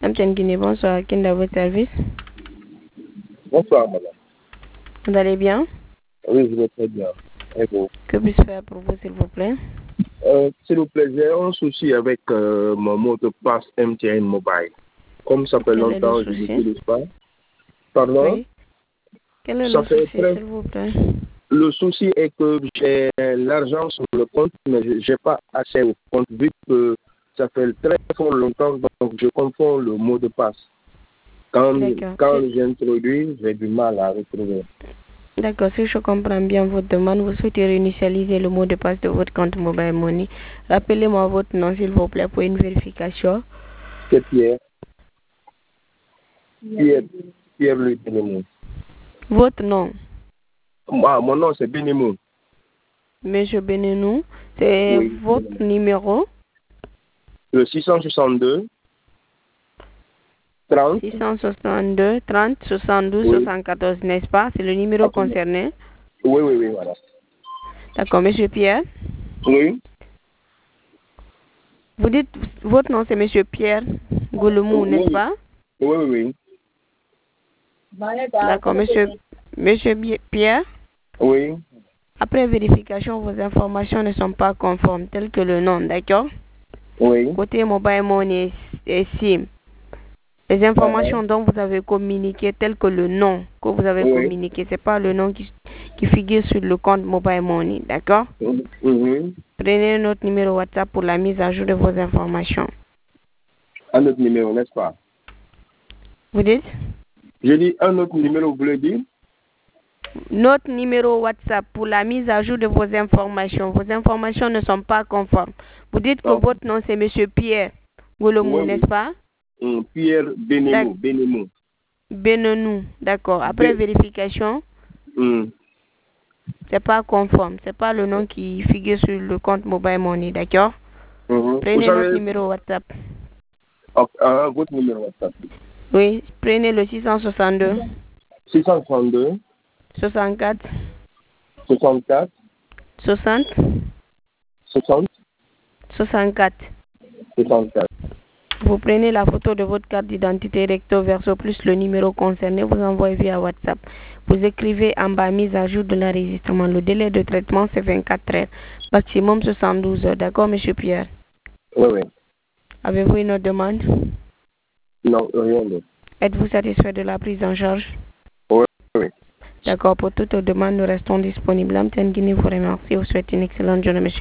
MTN Guinée, bonsoir. Qui est à votre service? Bonsoir, madame. Vous allez bien? Oui, je vais très bien. Et vous? Que puis-je faire pour vous, s'il vous plaît? S'il vous plaît, j'ai un souci avec mon mot de passe MTN Mobile. Comme ça fait Quel est longtemps le que je souci? n'utilise pas. Pardon? Oui. Quel est Ça le fait souci, très... s'il vous plaît? Le souci est que j'ai l'argent sur le compte, mais je n'ai pas accès au compte vu que ça fait très fort longtemps, donc je confonds le mot de passe. Quand D'accord. j'introduis, j'ai du mal à retrouver. D'accord, si je comprends bien votre demande, vous souhaitez réinitialiser le mot de passe de votre compte Mobile Money. Rappelez-moi votre nom, s'il vous plaît, pour une vérification. C'est Pierre. Pierre Louis Bénémoun. Votre nom? Mon nom, c'est Bénémoun. Monsieur Benenou, c'est Oui. votre numéro? Le 662 30. 662 30 72 Oui. 74, n'est-ce pas? C'est le numéro concerné. Oui, voilà. D'accord, monsieur Pierre. Oui. Vous dites, votre nom c'est monsieur Pierre Goulemou, n'est-ce pas? Oui. D'accord, monsieur Pierre. Oui. Après vérification, vos informations ne sont pas conformes, telles que le nom, d'accord? Oui. Côté Mobile Money et SIM, les informations dont vous avez communiqué, telles que le nom que vous avez communiqué, c'est pas le nom qui figure sur le compte Mobile Money, d'accord? Prenez notre numéro WhatsApp pour la mise à jour de vos informations. Un autre numéro, n'est-ce pas? Vous dites? Je dis un autre numéro, vous voulez dire? Notre numéro WhatsApp pour la mise à jour de vos informations. Vos informations ne sont pas conformes. Vous dites que votre nom c'est monsieur Pierre Goulemou, n'est-ce pas? Pierre Bénémou. Benenou, d'accord. Après vérification, c'est pas conforme. C'est pas le nom qui figure sur le compte Mobile Money, d'accord? Prenez notre numéro WhatsApp. Votre numéro WhatsApp? Oui, prenez le 662. 662. 64. 64. 60. 60. 64. 64. Vous prenez la photo de votre carte d'identité recto verso plus le numéro concerné, vous envoyez via WhatsApp. Vous écrivez en bas mise à jour de l'enregistrement. Le délai de traitement c'est 24 heures, maximum 72 heures. D'accord, monsieur Pierre? Oui. Avez-vous une autre demande? Non, rien d'autre. Êtes-vous satisfait de la prise en charge? Oui. D'accord, pour toute demande, nous restons disponibles. MTN Guinée vous remercie. Vous souhaite une excellente journée, monsieur.